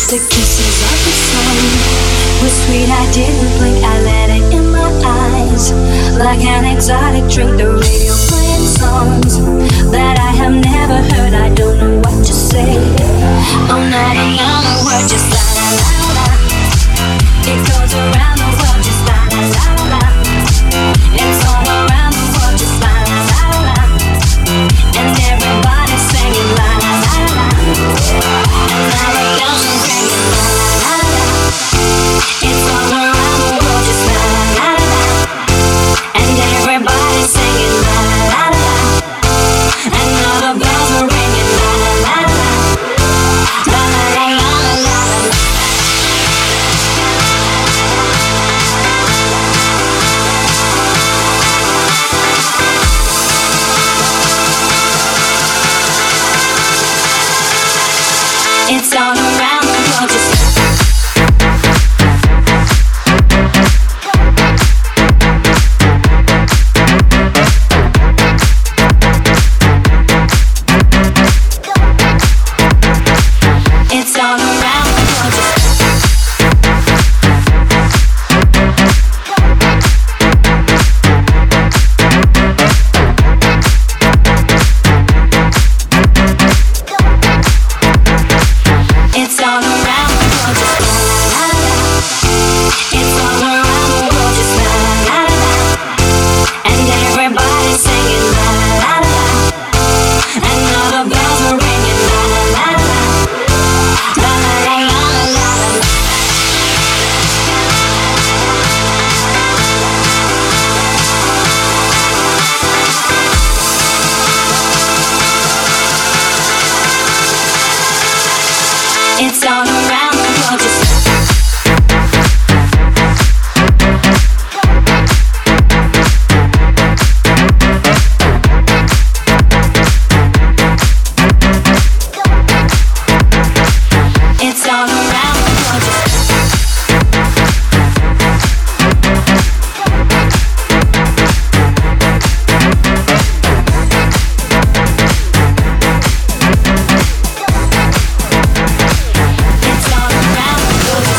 The kisses of the sun were sweet, I didn't blink, I let it in my eyes. Like an exotic drink, the radio playing songs that I have never heard, I don't know what to say. Oh, not another word, just la la la la. It goes around the world, just la la la la. It's all around the world, just la la la la. And everybody's singing la la la la. And now the bells are ringing la la la la. It's all around the world, just la la la la. And everybody's singing la la la la. And now the bells are ringing la la la la. La la la la la la. It's all around the world, just it's all around the world, just it's all around the world, just la la la. It's all around the world, just la la la. And everybody's singing la la la. And all the bells are ringing la la la. La la la la la. It's all around the world, just it's all around.